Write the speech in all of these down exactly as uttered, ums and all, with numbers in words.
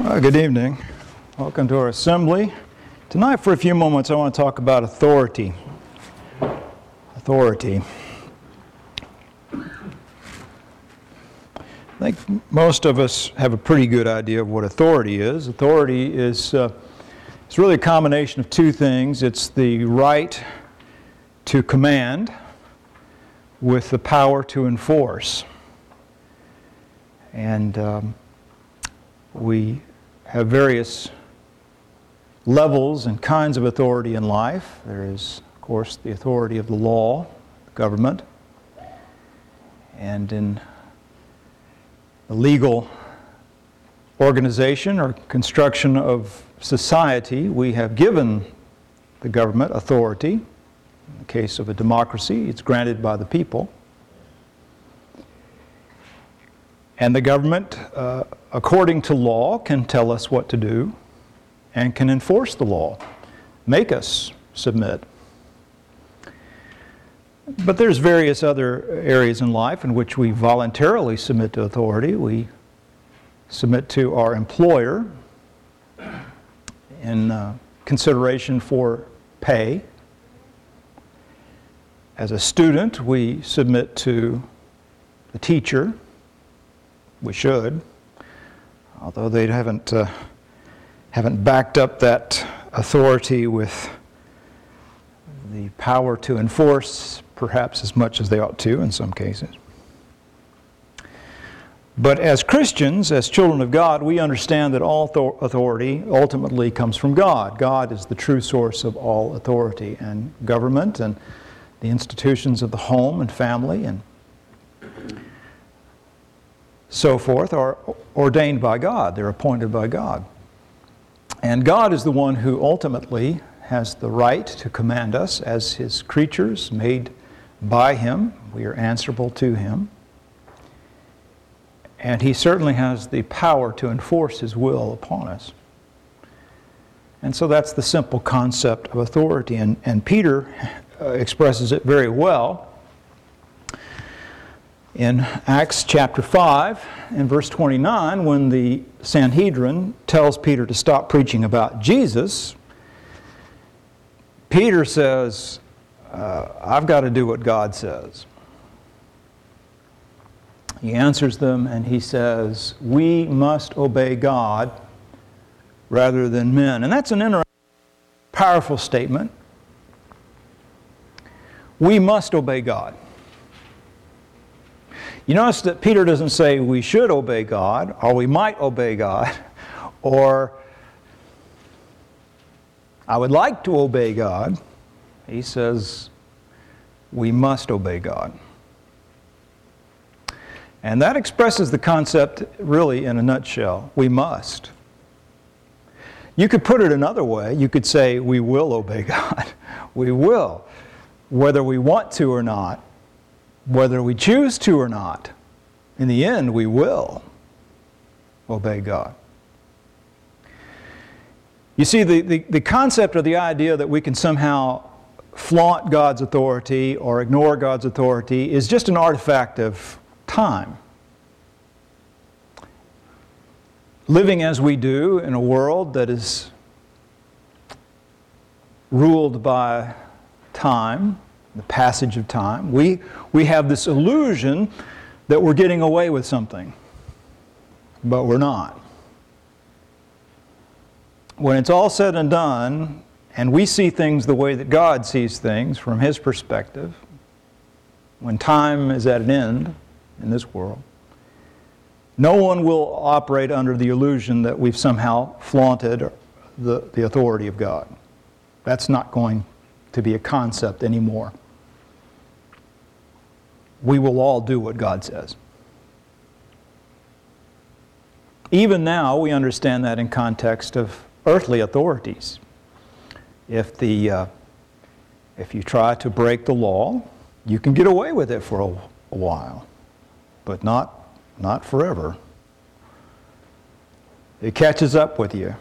Well, good evening. Welcome to our assembly. Tonight, for a few moments, I want to talk about authority. Authority. I think most of us have a pretty good idea of what authority is. Authority is uh, it's really a combination of two things. It's the right to command with the power to enforce. And um, we have various levels and kinds of authority in life. There is, of course, the authority of the law, the government, and in the legal organization or construction of society, we have given the government authority. In the case of a democracy, it's granted by the people. And the government, uh, according to law, can tell us what to do and can enforce the law, make us submit. But there's various other areas in life in which we voluntarily submit to authority. We submit to our employer in uh, consideration for pay. As a student, we submit to the teacher. We should, although they haven't uh, haven't backed up that authority with the power to enforce perhaps as much as they ought to in some cases. But as Christians, as children of God, we understand that all authority ultimately comes from God. God is the true source of all authority, and government and the institutions of the home and family and so forth are ordained by God. They're appointed by God. And God is the one who ultimately has the right to command us as His creatures made by Him. We are answerable to Him. And He certainly has the power to enforce His will upon us. And so that's the simple concept of authority. And, and Peter uh, expresses it very well in Acts chapter five and verse twenty-nine, when the Sanhedrin tells Peter to stop preaching about Jesus, Peter says, uh, I've got to do what God says. He answers them and he says, we must obey God rather than men. And that's an interesting, powerful statement. We must obey God. You notice that Peter doesn't say we should obey God, or we might obey God, or I would like to obey God. He says we must obey God. And that expresses the concept really in a nutshell. We must. You could put it another way. You could say we will obey God. We will, whether we want to or not. Whether we choose to or not, in the end we will obey God. You see, the, the, the concept or the idea that we can somehow flaunt God's authority or ignore God's authority is just an artifact of time. Living as we do in a world that is ruled by time, the passage of time, we, we have this illusion that we're getting away with something, but we're not. When it's all said and done, and we see things the way that God sees things from His perspective, when time is at an end in this world, no one will operate under the illusion that we've somehow flaunted the, the authority of God. That's not going to be a concept anymore. We will all do what God says. Even now, we understand that in context of earthly authorities. If the uh, if you try to break the law, you can get away with it for a, a while, but not not forever. It catches up with you.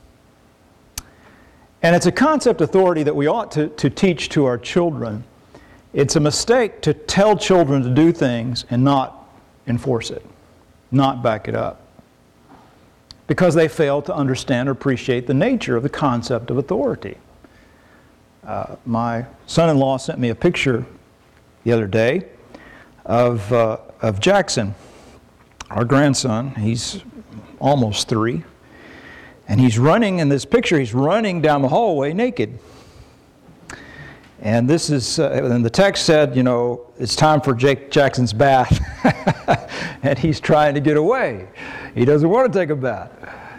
And it's a concept authority that we ought to, to teach to our children. It's a mistake to tell children to do things and not enforce it, not back it up. because they fail to understand or appreciate the nature of the concept of authority. Uh, my son-in-law sent me a picture the other day of, uh, of Jackson, our grandson. He's almost three. And he's running, in this picture, he's running down the hallway naked. And this is, uh, and the text said, you know, it's time for Jake Jackson's bath. And he's trying to get away. He doesn't want to take a bath.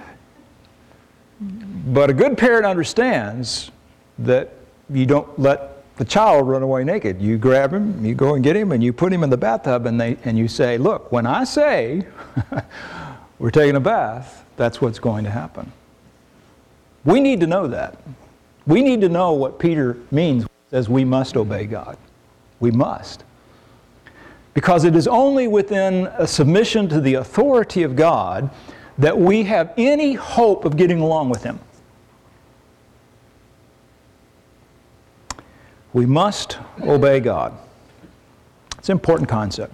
But a good parent understands that you don't let the child run away naked. You grab him, you go and get him, and you put him in the bathtub, and, they, and you say, look, when I say we're taking a bath, that's what's going to happen. We need to know that. We need to know what Peter means when he says we must obey God. We must. Because it is only within a submission to the authority of God that we have any hope of getting along with Him. We must obey God. It's an important concept.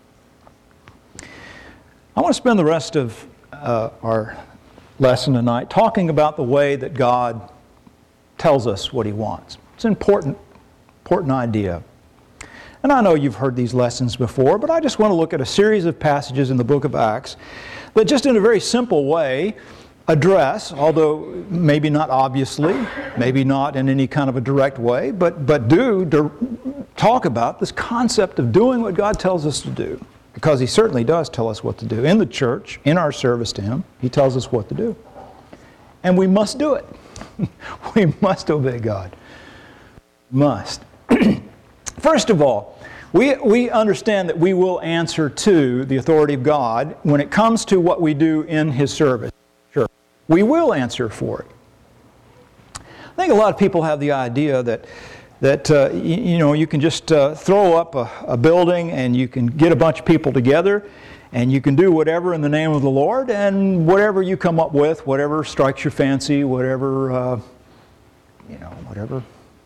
I want to spend the rest of uh, our lesson tonight talking about the way that God tells us what He wants. It's an important, important idea. And I know you've heard these lessons before, but I just want to look at a series of passages in the book of Acts that just in a very simple way address, although maybe not obviously, maybe not in any kind of a direct way, but, but do, do talk about this concept of doing what God tells us to do. Because He certainly does tell us what to do. In the church, in our service to Him, He tells us what to do. And we must do it. We must obey God. Must. First of all, we, we understand that we will answer to the authority of God when it comes to what we do in His service. Sure. We will answer for it. I think a lot of people have the idea that that uh, you, you know, you can just uh, throw up a, a building and you can get a bunch of people together and you can do whatever in the name of the Lord, and whatever you come up with, whatever strikes your fancy, whatever, uh, you know, whatever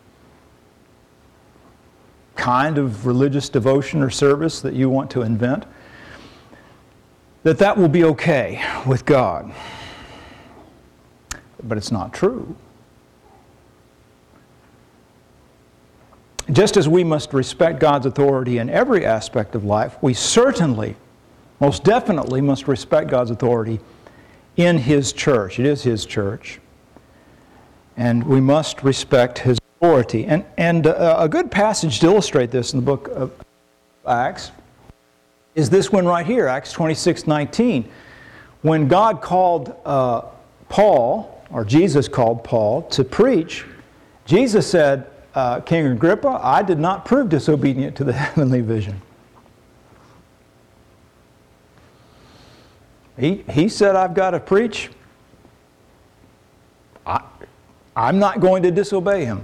kind of religious devotion or service that you want to invent, that that will be okay with God. But it's not true. Just as we must respect God's authority in every aspect of life, we certainly, most definitely must respect God's authority in His church. It is His church. And we must respect His authority. And, and uh, a good passage to illustrate this in the book of Acts is this one right here, Acts twenty-six nineteen. When God called uh, Paul, or Jesus called Paul, to preach, Jesus said, Uh, King Agrippa, I did not prove disobedient to the heavenly vision. He, he said, I've got to preach. I, I'm not going to disobey him.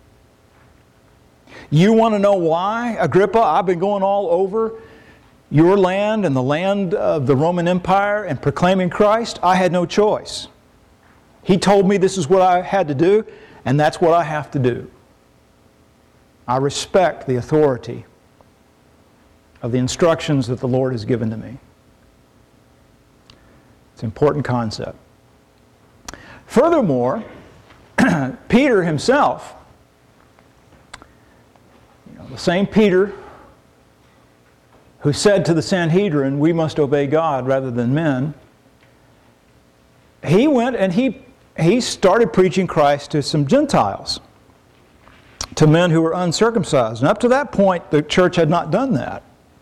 You want to know why, Agrippa? I've been going all over your land and the land of the Roman Empire and proclaiming Christ. I had no choice. He told me this is what I had to do, and that's what I have to do. I respect the authority of the instructions that the Lord has given to me. It's an important concept. Furthermore, Peter himself, you know, the same Peter who said to the Sanhedrin, we must obey God rather than men, he went and he, he started preaching Christ to some Gentiles, to men who were uncircumcised. And up to that point, the church had not done that.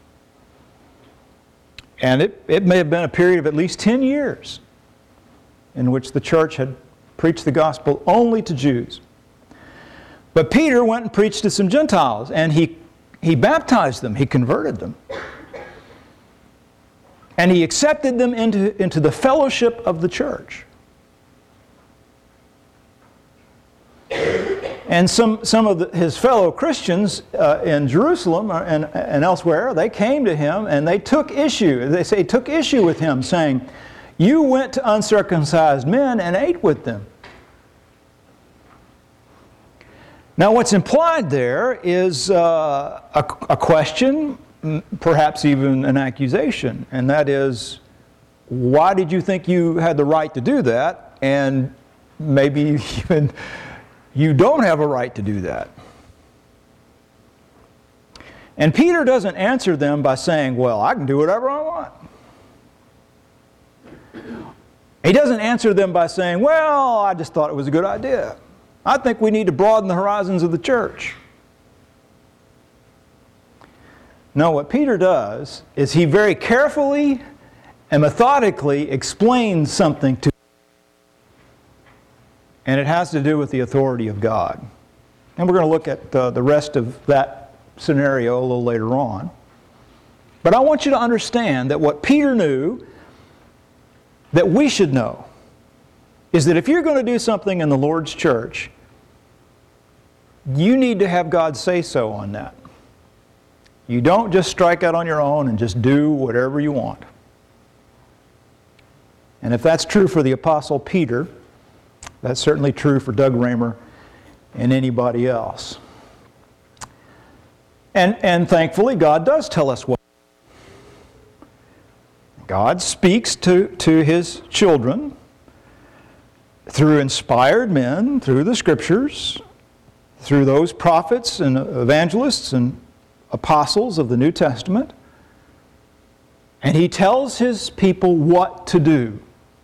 And it, it may have been a period of at least ten years in which the church had preached the gospel only to Jews. But Peter went and preached to some Gentiles, and he, he baptized them, he converted them. And he accepted them into, into the fellowship of the church. And some, some of the, his fellow Christians uh, in Jerusalem and, and elsewhere, they came to him and they took issue. They say took issue with him, saying, you went to uncircumcised men and ate with them. Now what's implied there is uh, a, a question, perhaps even an accusation, and that is, why did you think you had the right to do that? And maybe even you don't have a right to do that. And Peter doesn't answer them by saying, well, I can do whatever I want. He doesn't answer them by saying, well, I just thought it was a good idea. I think we need to broaden the horizons of the church. No, what Peter does is he very carefully and methodically explains something to them. And it has to do with the authority of God. And we're going to look at uh, the rest of that scenario a little later on. But I want you to understand that what Peter knew that we should know is that if you're going to do something in the Lord's church, you need to have God say so on that. You don't just strike out on your own and just do whatever you want. And if that's true for the Apostle Peter, that's certainly true for Doug Raymer and anybody else. And, and thankfully, God does tell us what. God speaks to, to His children through inspired men, through the Scriptures, through those prophets and evangelists and apostles of the New Testament. And He tells His people what to do.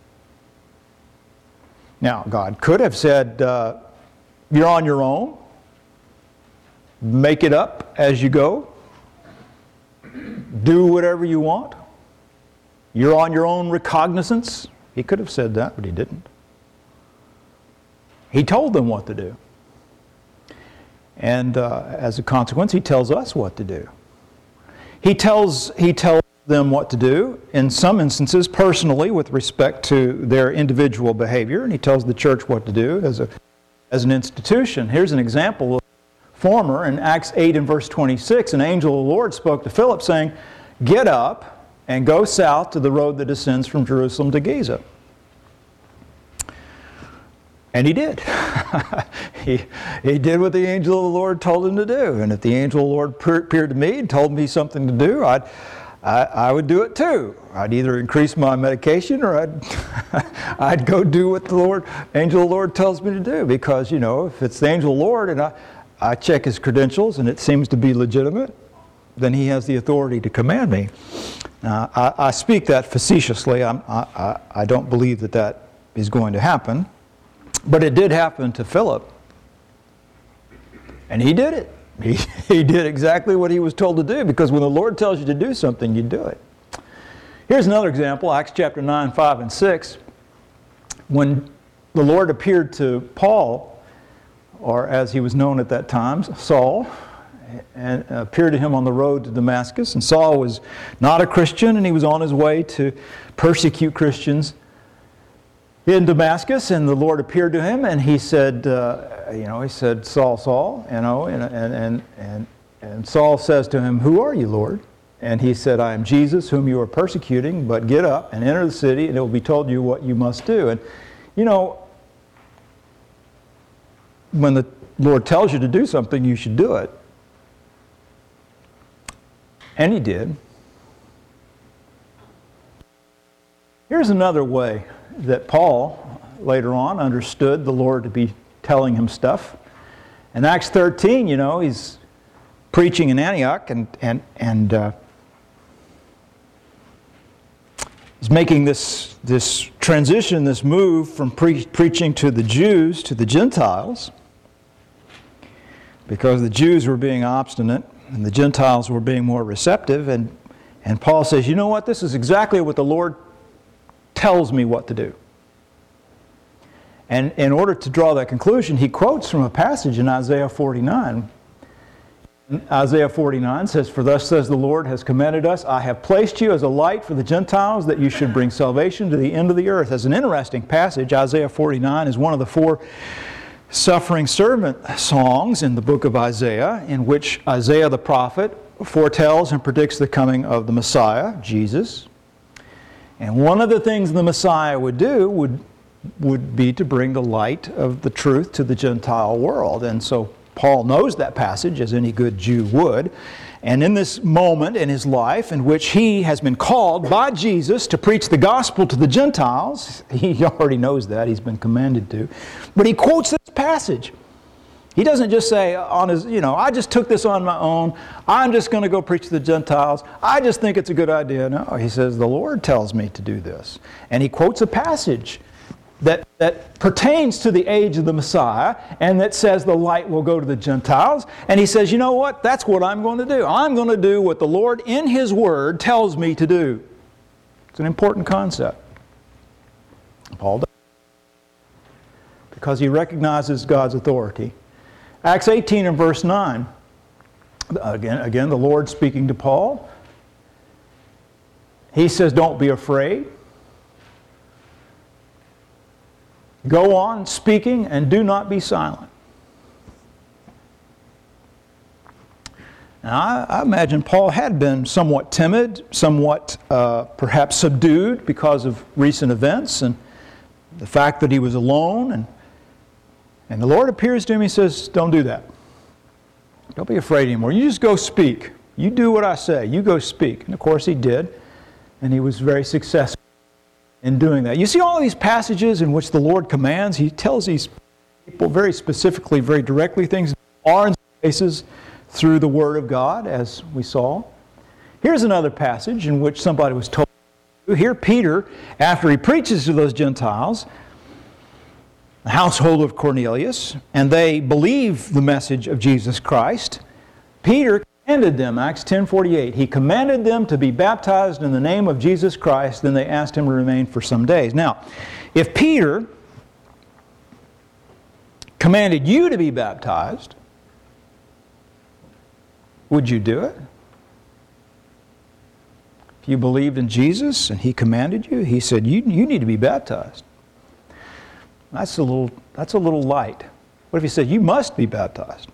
Now, God could have said, uh, you're on your own. Make it up as you go. Do whatever you want. You're on your own recognizance. He could have said that, but He didn't. He told them what to do. And uh, as a consequence, He tells us what to do. He tells, he tells them what to do, in some instances personally with respect to their individual behavior, and He tells the church what to do as, a, as an institution. Here's an example of former in Acts eight and verse twenty-six. An angel of the Lord spoke to Philip saying, get up and go south to the road that descends from Jerusalem to Gaza. And he did. he, he did what the angel of the Lord told him to do. And if the angel of the Lord appeared to me and told me something to do, I'd, I, I would do it too. I'd either increase my medication or I'd, I'd go do what the Lord, angel of the Lord tells me to do. Because, you know, if it's the angel of the Lord and I, I check his credentials and it seems to be legitimate, then he has the authority to command me. Now, I, I speak that facetiously. I'm, I, I, I don't believe that that is going to happen. But it did happen to Philip. And he did it. He, he did exactly what he was told to do, because when the Lord tells you to do something, you do it. Here's another example, Acts chapter nine, five, and six. When the Lord appeared to Paul, or as he was known at that time, Saul, and appeared to him on the road to Damascus. And Saul was not a Christian, and he was on his way to persecute Christians in Damascus, and the Lord appeared to him, and he said, uh, you know, he said, Saul, Saul, you know, and, and, and, and, and Saul says to him, who are you, Lord? And he said, I am Jesus, whom you are persecuting, but get up and enter the city, and it will be told you what you must do. And, you know, when the Lord tells you to do something, you should do it. And he did. Here's another way that Paul, later on, understood the Lord to be telling him stuff. In Acts thirteen, you know, he's preaching in Antioch, and, and, and uh, he's making this, this transition, this move from pre- preaching to the Jews to the Gentiles, because the Jews were being obstinate and the Gentiles were being more receptive. And, and Paul says, you know what, this is exactly what the Lord tells me what to do. And in order to draw that conclusion, he quotes from a passage in Isaiah forty-nine. Isaiah forty-nine says, for thus says the Lord has commanded us, I have placed you as a light for the Gentiles, that you should bring salvation to the end of the earth. As an interesting passage, Isaiah forty-nine is one of the four suffering servant songs in the book of Isaiah, in which Isaiah the prophet foretells and predicts the coming of the Messiah, Jesus. And one of the things the Messiah would do would, would be to bring the light of the truth to the Gentile world. And so Paul knows that passage, as any good Jew would. And in this moment in his life in which he has been called by Jesus to preach the gospel to the Gentiles, he already knows that, he's been commanded to, but he quotes this passage. He doesn't just say on his, you know, I just took this on my own, I'm just going to go preach to the Gentiles, I just think it's a good idea. No, he says, the Lord tells me to do this. And he quotes a passage that, that pertains to the age of the Messiah and that says the light will go to the Gentiles. And he says, you know what, that's what I'm going to do. I'm going to do what the Lord in His Word tells me to do. It's an important concept. Paul does. Because he recognizes God's authority. Acts eighteen and verse nine. Again, again, the Lord speaking to Paul. He says, don't be afraid. Go on speaking and do not be silent. Now, I, I imagine Paul had been somewhat timid, somewhat uh, perhaps subdued because of recent events and the fact that he was alone. And, and the Lord appears to him, He says, don't do that. Don't be afraid anymore. You just go speak. You do what I say. You go speak. And of course he did. And he was very successful in doing that. You see all these passages in which the Lord commands. He tells these people very specifically, very directly things are in places through the Word of God, as we saw. Here's another passage in which somebody was told. Here Peter, after he preaches to those Gentiles, the household of Cornelius, and they believe the message of Jesus Christ, Peter commanded them, Acts ten forty-eight, he commanded them to be baptized in the name of Jesus Christ, then they asked him to remain for some days. Now, if Peter commanded you to be baptized, would you do it? If you believed in Jesus and He commanded you, He said, you, you need to be baptized. That's a little, that's a little light. What if He said, you must be baptized?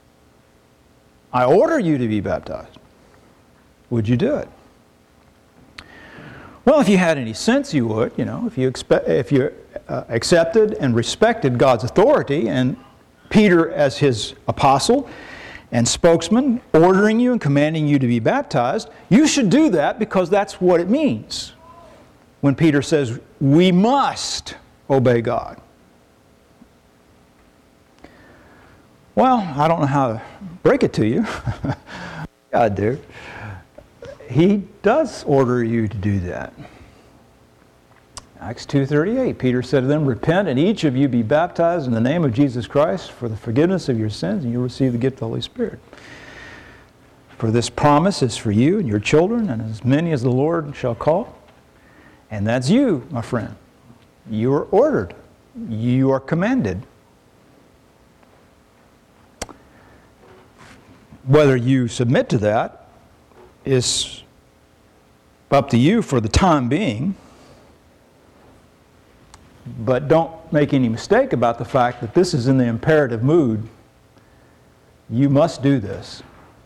I order you to be baptized. Would you do it? Well, if you had any sense, you would. You know, if you expect, if you uh, accepted and respected God's authority, and Peter as His apostle and spokesman ordering you and commanding you to be baptized, you should do that because that's what it means. When Peter says, we must obey God. Well, I don't know how to break it to you. God do. He does order you to do that. Acts two thirty-eight, Peter said to them, repent and each of you be baptized in the name of Jesus Christ for the forgiveness of your sins, and you'll receive the gift of the Holy Spirit. For this promise is for you and your children, and as many as the Lord shall call. And that's you, my friend. You are ordered. You are commanded. Whether you submit to that is up to you for the time being. But don't make any mistake about the fact that this is in the imperative mood. You must do this.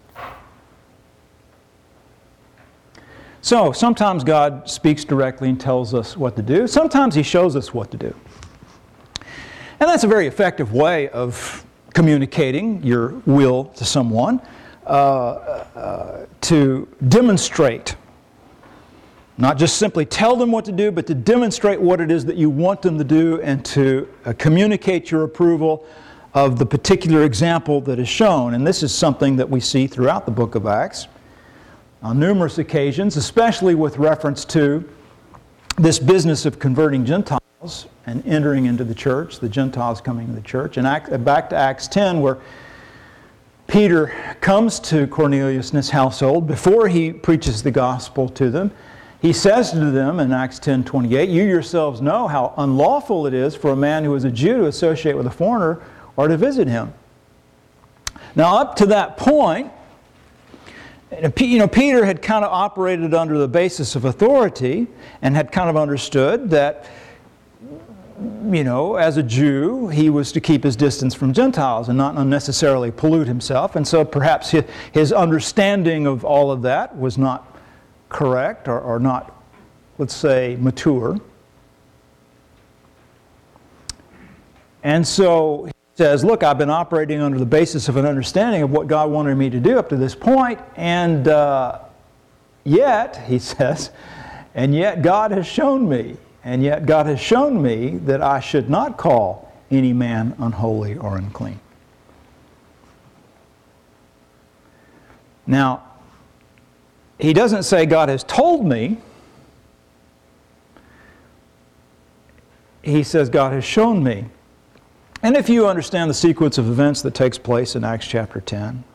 So, sometimes God speaks directly and tells us what to do. Sometimes He shows us what to do. And that's a very effective way of communicating your will to someone, uh, uh, to demonstrate. Not just simply tell them what to do, but to demonstrate what it is that you want them to do and to uh, communicate your approval of the particular example that is shown. And this is something that we see throughout the book of Acts on numerous occasions, especially with reference to this business of converting Gentiles and entering into the church, the Gentiles coming to the church. And Act, back to Acts ten, where Peter comes to Cornelius and his household before he preaches the gospel to them. He says to them in Acts ten twenty-eight, you yourselves know how unlawful it is for a man who is a Jew to associate with a foreigner or to visit him. Now up to that point, you know, Peter had kind of operated under the basis of authority and had kind of understood that, you know, as a Jew, he was to keep his distance from Gentiles and not unnecessarily pollute himself. And so perhaps his, his understanding of all of that was not correct or, or not, let's say, mature. And so he says, look, I've been operating under the basis of an understanding of what God wanted me to do up to this point, and uh, yet, he says, and yet God has shown me, and yet God has shown me that I should not call any man unholy or unclean. Now, he doesn't say God has told me. He says God has shown me. And if you understand the sequence of events that takes place in Acts chapter ten,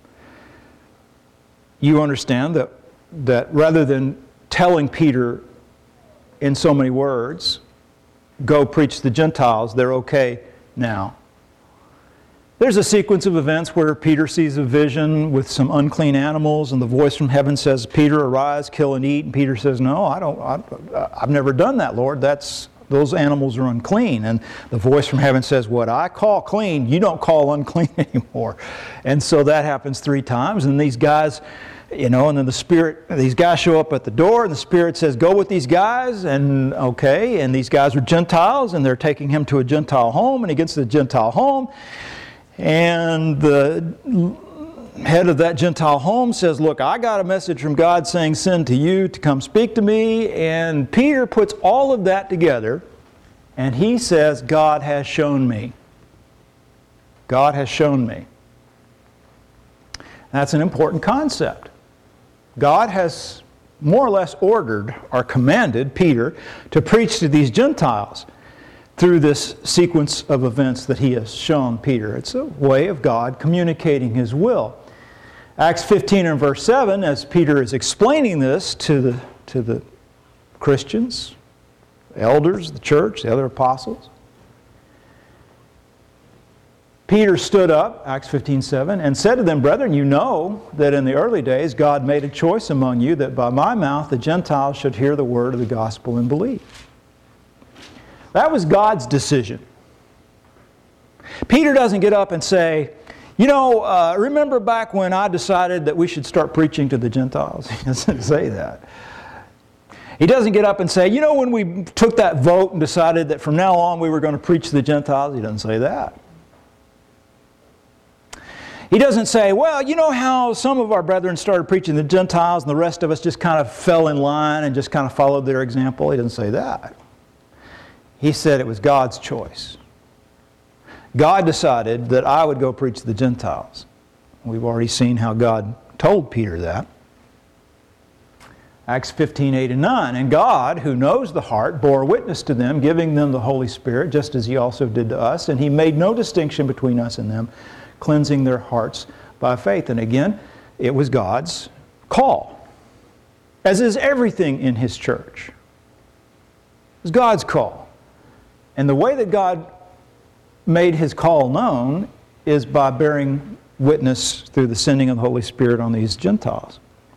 you understand that, that rather than telling Peter in so many words, go preach to the Gentiles, they're okay now. There's a sequence of events where Peter sees a vision with some unclean animals, and the voice from heaven says, Peter, arise, kill and eat. And Peter says, no, I don't, I, I've never done that, Lord. That's, those animals are unclean. And the voice from heaven says, what I call clean, you don't call unclean anymore. And so that happens three times, and these guys, you know, and then the Spirit, these guys show up at the door, and the Spirit says, go with these guys, and okay, and these guys are Gentiles, and they're taking him to a Gentile home, and he gets to the Gentile home, and the head of that Gentile home says, look, I got a message from God saying, send to you to come speak to me, and Peter puts all of that together, and he says, God has shown me. God has shown me. That's an important concept. God has more or less ordered or commanded Peter to preach to these Gentiles through this sequence of events that he has shown Peter. It's a way of God communicating His will. Acts fifteen and verse seven, as Peter is explaining this to the, to the Christians, elders, the church, the other apostles, Peter stood up, Acts fifteen seven, and said to them, brethren, you know that in the early days God made a choice among you that by my mouth the Gentiles should hear the word of the gospel and believe. That was God's decision. Peter doesn't get up and say, you know, uh, remember back when I decided that we should start preaching to the Gentiles? He doesn't say that. He doesn't get up and say, you know, when we took that vote and decided that from now on we were going to preach to the Gentiles? He doesn't say that. He doesn't say, well, you know how some of our brethren started preaching to the Gentiles and the rest of us just kind of fell in line and just kind of followed their example? He doesn't say that. He said it was God's choice. God decided that I would go preach to the Gentiles. We've already seen how God told Peter that. Acts fifteen, eight and nine. And God, who knows the heart, bore witness to them, giving them the Holy Spirit, just as He also did to us. And He made no distinction between us and them, cleansing their hearts by faith. And again, it was God's call, as is everything in His church. It was God's call. And the way that God made His call known is by bearing witness through the sending of the Holy Spirit on these Gentiles.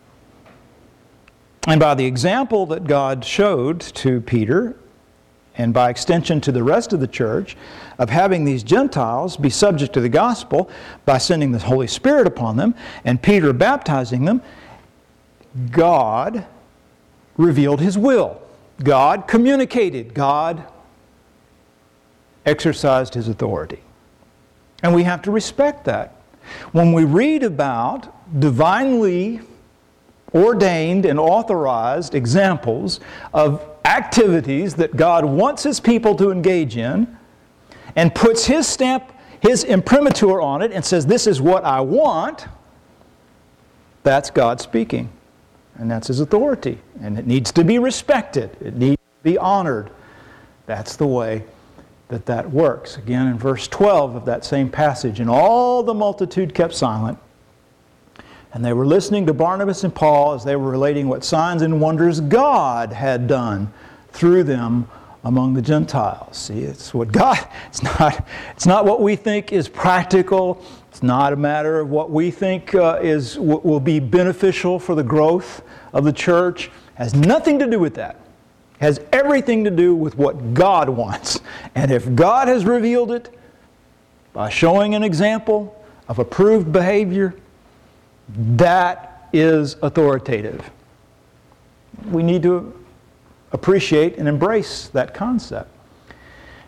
And by the example that God showed to Peter, and by extension to the rest of the church, of having these Gentiles be subject to the gospel by sending the Holy Spirit upon them, and Peter baptizing them, God revealed His will. God communicated. God exercised His authority. And we have to respect that. When we read about divinely ordained and authorized examples of activities that God wants His people to engage in, and puts His stamp, His imprimatur on it, and says, this is what I want, that's God speaking. And that's His authority. And it needs to be respected. It needs to be honored. That's the way that that works. Again, in verse twelve of that same passage, and all the multitude kept silent, and they were listening to Barnabas and Paul as they were relating what signs and wonders God had done through them among the Gentiles. See, it's what God, it's not, it's not what we think is practical. It's not a matter of what we think uh, is will be beneficial for the growth of the church. It has nothing to do with that. It has everything to do with what God wants. And if God has revealed it by showing an example of approved behavior, that is authoritative. We need to appreciate and embrace that concept.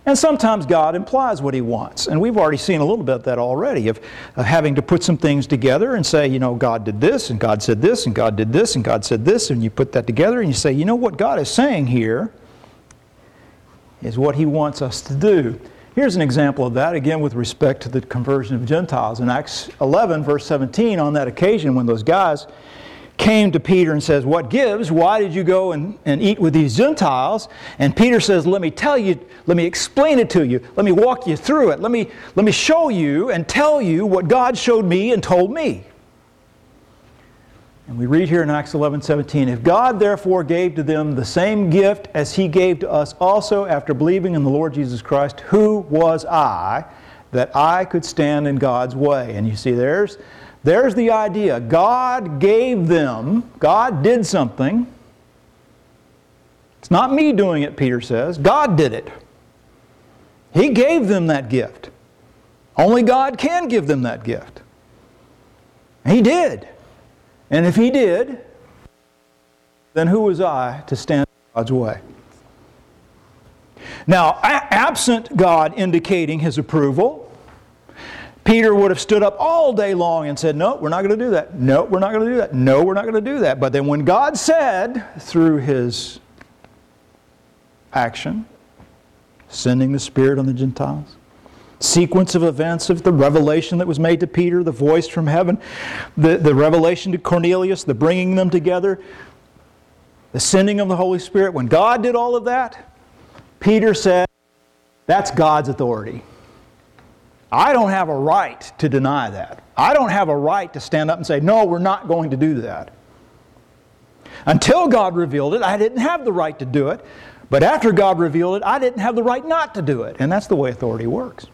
And sometimes God implies what He wants. And we've already seen a little bit of that already, of, of having to put some things together and say, you know, God did this, and God said this, and God did this, and God said this, and you put that together and you say, you know, what God is saying here is what He wants us to do. Here's an example of that, again, with respect to the conversion of Gentiles. In Acts eleven, verse seventeen, on that occasion when those guys came to Peter and says, what gives? Why did you go and, and eat with these Gentiles? And Peter says, let me tell you, let me explain it to you. Let me walk you through it. Let me, let me show you and tell you what God showed me and told me. And we read here in Acts eleven seventeen, if God therefore gave to them the same gift as He gave to us also after believing in the Lord Jesus Christ, who was I that I could stand in God's way? And you see, there's There's the idea. God gave them, God did something. It's not me doing it, Peter says. God did it. He gave them that gift. Only God can give them that gift. He did. And if He did, then who was I to stand in God's way? Now, absent God indicating His approval, Peter would have stood up all day long and said, no, we're not going to do that. No, we're not going to do that. No, we're not going to do that. But then when God said, through His action, sending the Spirit on the Gentiles, sequence of events of the revelation that was made to Peter, the voice from heaven, the, the revelation to Cornelius, the bringing them together, the sending of the Holy Spirit, when God did all of that, Peter said, that's God's authority. I don't have a right to deny that. I don't have a right to stand up and say, no, we're not going to do that. Until God revealed it, I didn't have the right to do it. But after God revealed it, I didn't have the right not to do it. And that's the way authority works.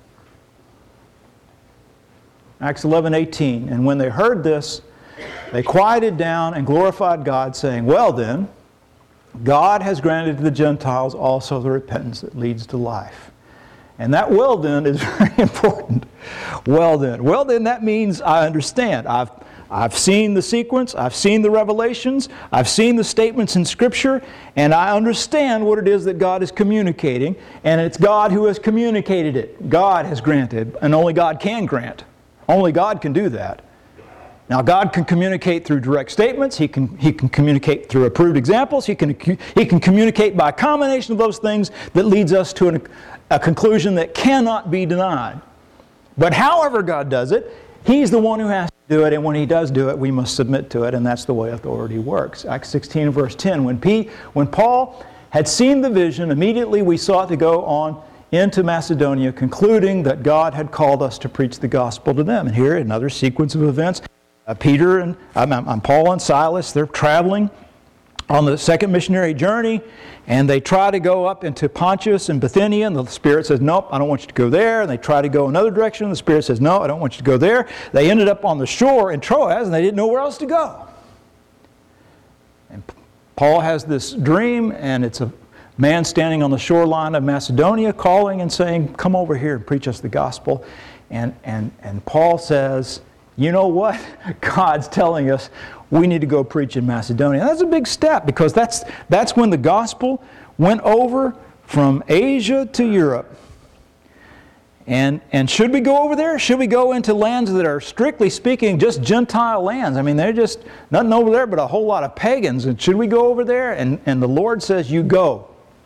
Acts eleven eighteen, and when they heard this, they quieted down and glorified God, saying, well then, God has granted to the Gentiles also the repentance that leads to life. And that well then is very important. Well then. Well then, that means I understand. I've, I've seen the sequence. I've seen the revelations. I've seen the statements in Scripture. And I understand what it is that God is communicating. And it's God who has communicated it. God has granted. And only God can grant. Only God can do that. Now, God can communicate through direct statements. He can, he can communicate through approved examples. He can, he can communicate by a combination of those things that leads us to an, a conclusion that cannot be denied. But however God does it, He's the one who has to do it, and when He does do it, we must submit to it, and that's the way authority works. Acts sixteen, verse ten, when, P, when Paul had seen the vision, immediately we sought to go on into Macedonia, concluding that God had called us to preach the gospel to them. And here, another sequence of events. Uh, Peter and um, um, Paul and Silas, they're traveling on the second missionary journey, and they try to go up into Pontus and Bithynia, and the Spirit says, nope, I don't want you to go there. And they try to go another direction, and the Spirit says, no, I don't want you to go there. They ended up on the shore in Troas, and they didn't know where else to go. And Paul has this dream, and it's a man standing on the shoreline of Macedonia calling and saying, come over here and preach us the gospel. And, and, and Paul says, you know what? God's telling us we need to go preach in Macedonia. And that's a big step, because that's, that's when the gospel went over from Asia to Europe. And, and should we go over there? Should we go into lands that are, strictly speaking, just Gentile lands? I mean, they're just nothing over there but a whole lot of pagans. And should we go over there? And, and the Lord says, you go.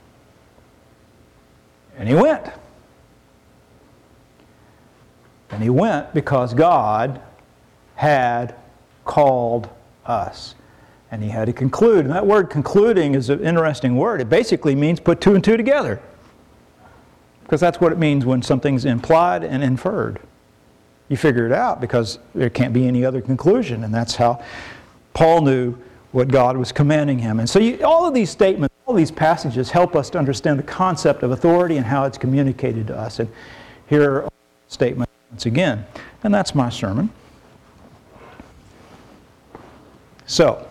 And he went. And he went because God had called us. And he had to conclude. And that word concluding is an interesting word. It basically means put two and two together. Because that's what it means when something's implied and inferred. You figure it out because there can't be any other conclusion. And that's how Paul knew what God was commanding him. And so you, all of these statements, all these passages help us to understand the concept of authority and how it's communicated to us. And here are statements once again. And that's my sermon. So,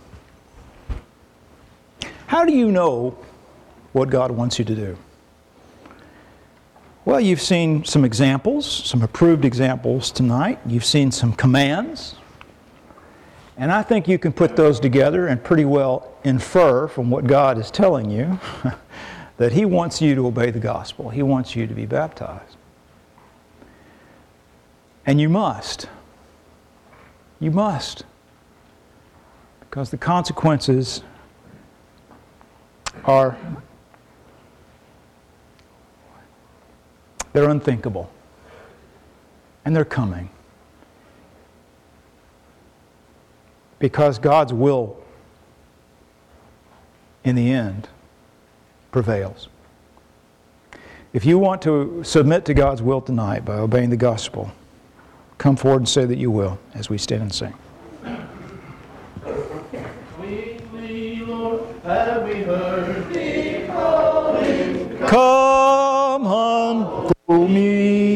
how do you know what God wants you to do? Well, you've seen some examples, some approved examples tonight. You've seen some commands. And I think you can put those together and pretty well infer from what God is telling you that He wants you to obey the gospel. He wants you to be baptized. And you must. You must. Because the consequences are, they're unthinkable. And they're coming. Because God's will, in the end, prevails. If you want to submit to God's will tonight by obeying the gospel, come forward and say that you will as we stand and sing.